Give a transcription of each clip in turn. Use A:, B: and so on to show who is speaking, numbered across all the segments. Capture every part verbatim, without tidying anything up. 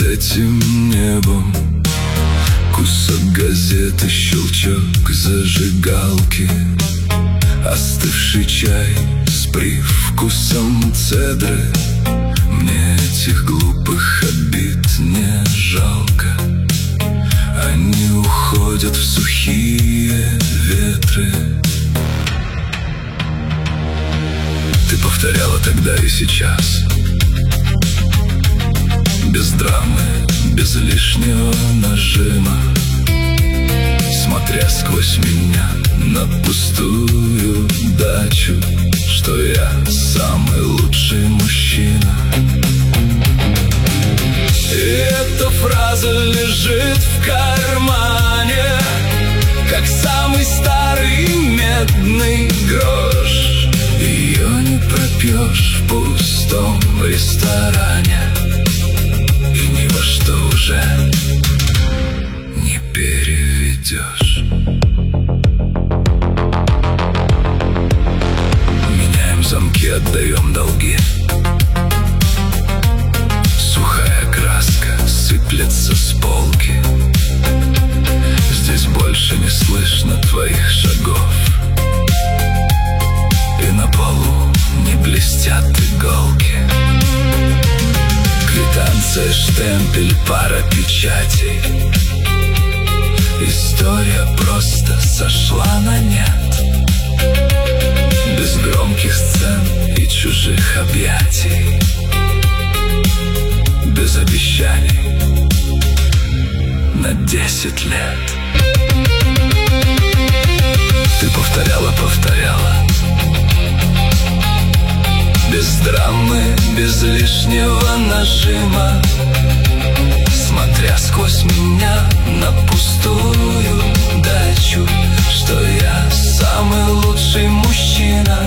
A: этим небом. Кусок газеты, щелчок зажигалки, остывший чай с привкусом цедры. Мне этих глупых обид не жалко, они уходят в сухие ветры. Ты повторяла тогда и сейчас, без драмы, без лишнего нажима, смотря сквозь меня на пустую дачу, что я самый лучший мужчина. И эта фраза лежит в кармане, как самый старый медный грош. Ее не пропьешь в пустом ресторане, и ни во что уже не переведешь. Меняем замки, отдаем долги. Сухая краска сыплется с полки. Здесь больше не слышно твоих шагов, и на полу не блестят иголки. Квитанция, штемпель, пара печатей. История просто сошла на нет, без громких сцен и чужих объятий, без обещаний на десять лет. Ты повторяла, повторяла, без драмы, без лишнего нажима, смотря сквозь меня на пустую дачу, что я самый лучший мужчина.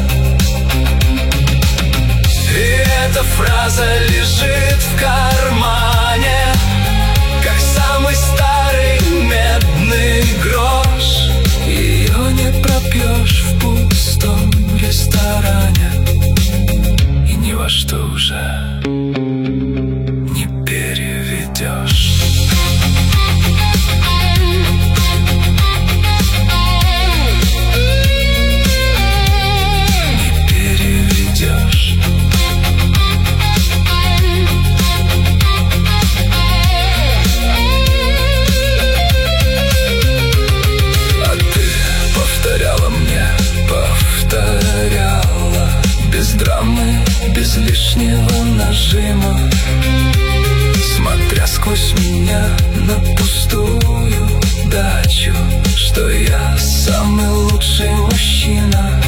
A: И эта фраза лежит в кармане, как самый старый медный грош. Ее не пропьешь в пустом ресторане, и ни во что уже не переведешь. Не переведешь. А ты повторяла мне, повторяла, без драмы, без лишнего нажима, смотря сквозь меня на пустую дачу, что я самый лучший мужчина.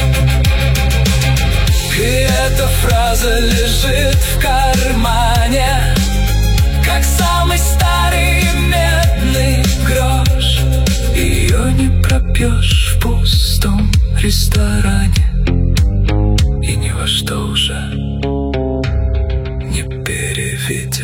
A: И эта фраза лежит в кармане, как самый старый медный грош. Ее не пропьешь в пустом ресторане, и ни во что уже не переведешь.